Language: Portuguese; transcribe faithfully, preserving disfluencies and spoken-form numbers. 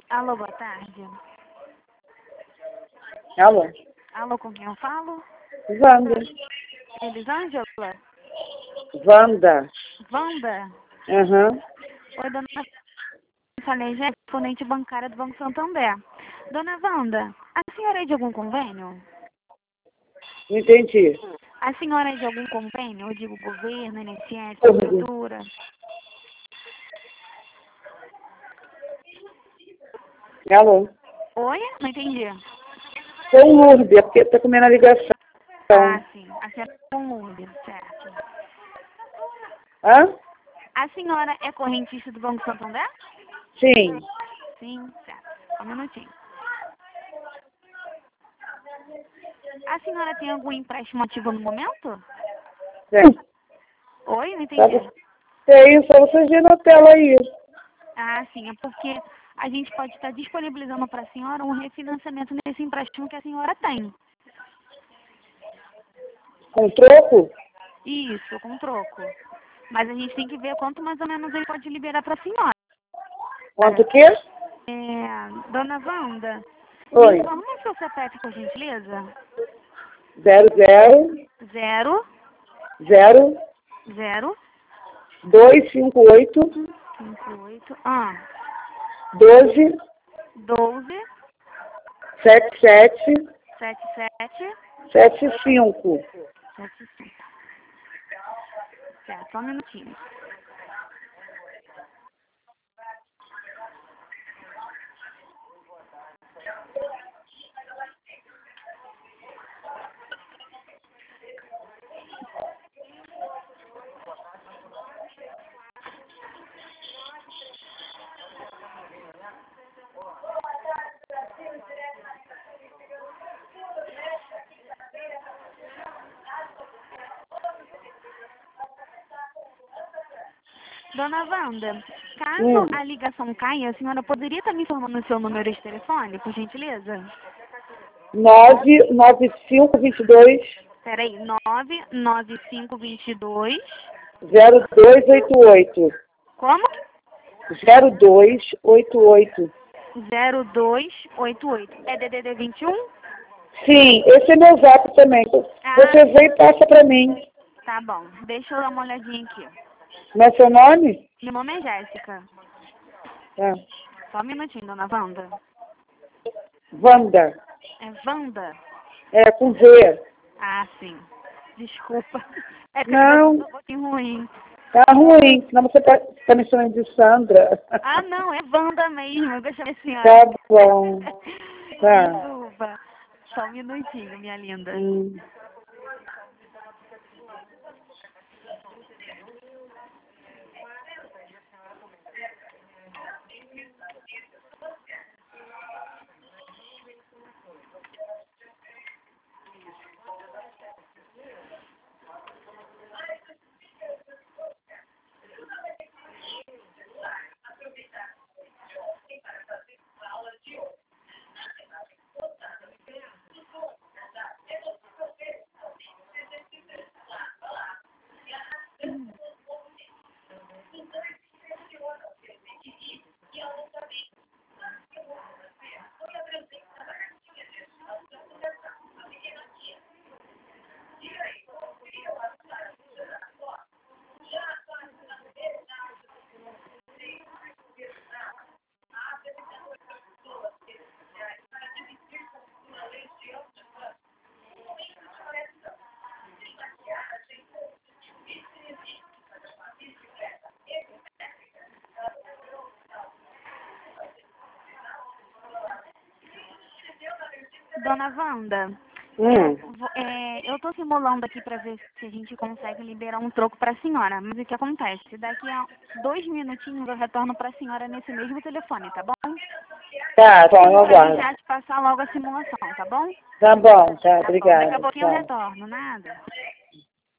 Alô, boa tarde. Alô? Alô, com quem eu falo? Wanda. Elisângela? Wanda. Wanda? Aham. Oi, dona Falei, corrente bancária do Banco Santander. Dona Wanda, a senhora é de algum convênio? Não entendi. A senhora é de algum convênio? Eu digo governo, I N S S, Uhum. prefeitura. Alô? Oi? Não entendi. Sou um Lourdes, é porque tá comendo a ligação. Ah, sim. A senhora é com Lourdes, certo. Hã? A senhora é correntista do Banco Santander? Sim. Sim, certo. Só um minutinho. A senhora tem algum empréstimo ativo no momento? Sim. Oi? Não Tá, entendi. tem, só vocês verem na tela aí. Ah, sim. É porque a gente pode estar disponibilizando para a senhora um refinanciamento nesse empréstimo que a senhora tem. Com troco? Isso, com troco. Mas a gente tem que ver quanto mais ou menos ele pode liberar para a senhora. Quanto que? É, dona Wanda, me Oi. informa o seu C P F, por gentileza. Zero, zero, Zero, zero, zero, dois, cinco, oito, cinco, oito, ah, doze, doze, sete, sete, sete, sete, sete, cinco. sete, cinco. Certo, só um minutinho. Dona Wanda, caso Hum. a ligação caia, a senhora poderia estar me informando o seu número de telefone, por gentileza? nove, nove, cinco, vinte e dois, Peraí, nove nove cinco dois dois. zero, dois, oito, oito. Como? Zero, dois, oito, oito. zero dois oito oito. É D D D vinte e um? Sim, esse é meu zap também. Ah. Você vem e passa pra mim. Tá bom, deixa eu dar uma olhadinha aqui. Não é seu nome? Meu nome é Jéssica. Tá. Só um minutinho, dona Wanda. Wanda. É Wanda? É, com V. Ah, sim. Desculpa. É que Não. eu tô um pouquinho ruim. Tá ruim, senão você tá, tá me chamando de Sandra. Ah, não, é Wanda mesmo. Eu chamei a senhora. Tá bom. Tá. Desculpa. Só um minutinho, minha linda. Hum. Dona Wanda, Hum. eu, vou- é, eu tô simulando aqui pra ver se a gente consegue liberar um troco pra senhora. Mas o que acontece? Daqui a dois minutinhos eu retorno pra senhora nesse mesmo telefone, tá bom? Tá, bom, eu Pra aguardo. já te passar logo a simulação, tá bom? Tá bom, tá, Tá bom, daqui a obrigada. pouquinho eu Tá. retorno, nada.